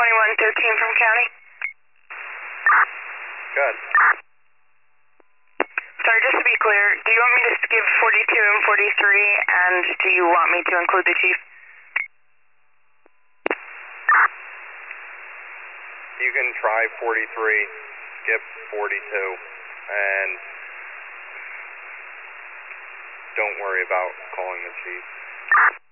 2113 from county. Good. Sorry, just to be clear, do you want me to give 42 and 43, and do you want me to include the chief? You can try 43, skip 42, and don't worry about calling the chief.